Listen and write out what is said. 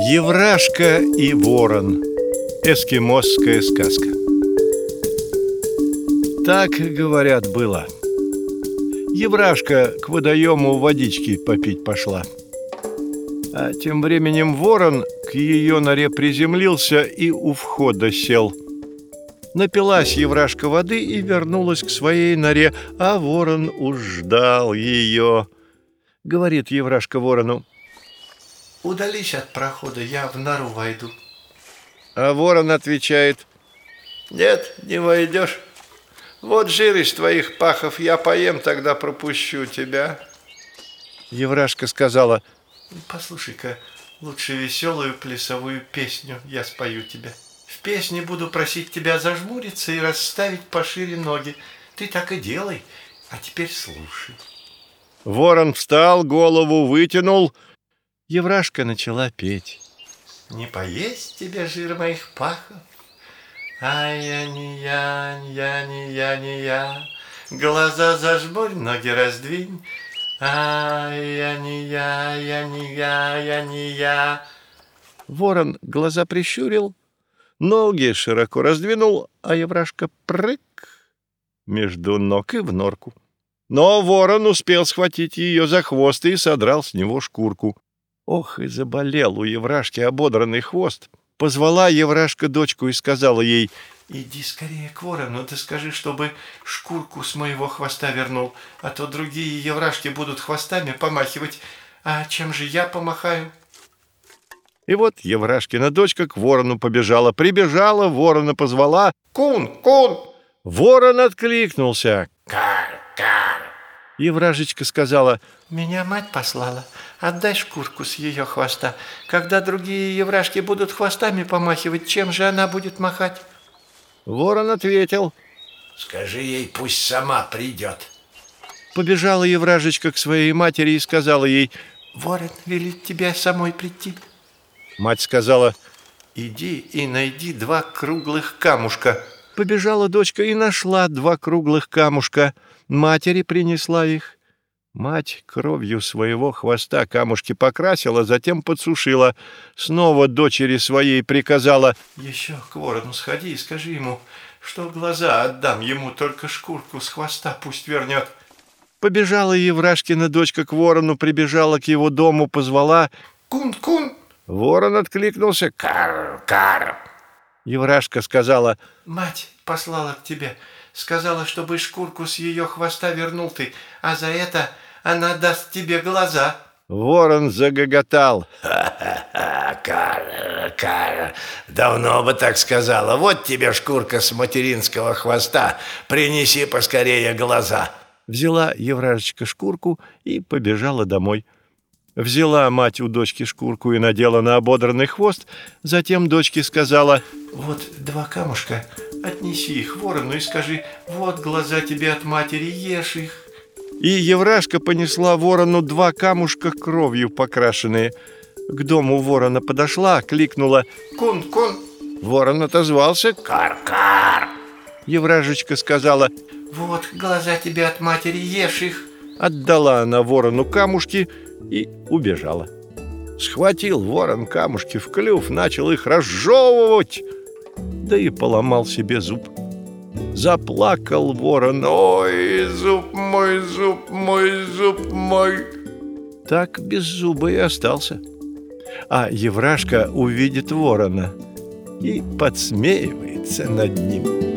Еврашка и ворон. Эскимосская сказка. Так, говорят, было. Еврашка к водоему водички попить пошла. А тем временем ворон к ее норе приземлился и у входа сел. Напилась Еврашка воды и вернулась к своей норе, а ворон уж ждал ее. Говорит Еврашка ворону: «Удались от прохода, я в нору войду». А ворон отвечает: «Нет, не войдешь. Вот жир из твоих пахов я поем, тогда пропущу тебя». Еврашка сказала: «Послушай-ка, лучше веселую плясовую песню я спою тебе. В песне буду просить тебя зажмуриться и расставить пошире ноги. Ты так и делай, а теперь слушай». Ворон встал, голову вытянул. Еврашка начала петь. «Не поесть тебе жир моих пахов? А я не я, не я. Глаза зажмурь, ноги раздвинь. А я не я не я». Ворон глаза прищурил, ноги широко раздвинул, а Еврашка прыг между ног и в норку. Но ворон успел схватить ее за хвост и содрал с него шкурку. Ох, и заболел у Еврашки ободранный хвост. Позвала Еврашка дочку и сказала ей: «Иди скорее к ворону, да скажи, чтобы шкурку с моего хвоста вернул, а то другие еврашки будут хвостами помахивать, а чем же я помахаю?» И вот Еврашкина дочка к ворону побежала. Прибежала, ворона позвала: «Кун, кун!» Ворон откликнулся: «Кар, кар!» Евражечка сказала: «Меня мать послала, отдай шкурку с ее хвоста. Когда другие еврашки будут хвостами помахивать, чем же она будет махать?» Ворон ответил: «Скажи ей, пусть сама придет». Побежала Евражечка к своей матери и сказала ей: «Ворон велит тебе самой прийти». Мать сказала: «Иди и найди 2 круглых камушка». Побежала дочка и нашла 2 круглых камушка. Матери принесла их. Мать кровью своего хвоста камушки покрасила, затем подсушила. Снова дочери своей приказала: «Еще к ворону сходи и скажи ему, что глаза отдам ему, только шкурку с хвоста пусть вернет». Побежала Еврашкина дочка к ворону, прибежала к его дому, позвала: «Кун-кун!» Ворон откликнулся: «Кар-кар!» Еврашка сказала: «Мать послала к тебе, сказала, чтобы шкурку с ее хвоста вернул ты, а за это она даст тебе глаза». Ворон загоготал: «Ха-ха-ха, кар, давно бы так сказала. Вот тебе шкурка с материнского хвоста, принеси поскорее глаза». Взяла Евражечка шкурку и побежала домой. Взяла мать у дочки шкурку и надела на ободранный хвост. Затем дочке сказала: «Вот 2 камушка, отнеси их ворону и скажи: вот глаза тебе от матери, ешь их». И Еврашка понесла ворону 2 камушка кровью покрашенные. К дому ворона подошла, кликнула: «Кун-кун!» Ворон отозвался: «Кар-кар!» Евражечка сказала: «Вот глаза тебе от матери, ешь их». Отдала она ворону камушки и убежала. Схватил ворон камушки в клюв, начал их разжевывать, да и поломал себе зуб. Заплакал ворон: «Ой, зуб мой, зуб мой, зуб мой!» Так без зуба и остался. А Еврашка увидит ворона и подсмеивается над ним.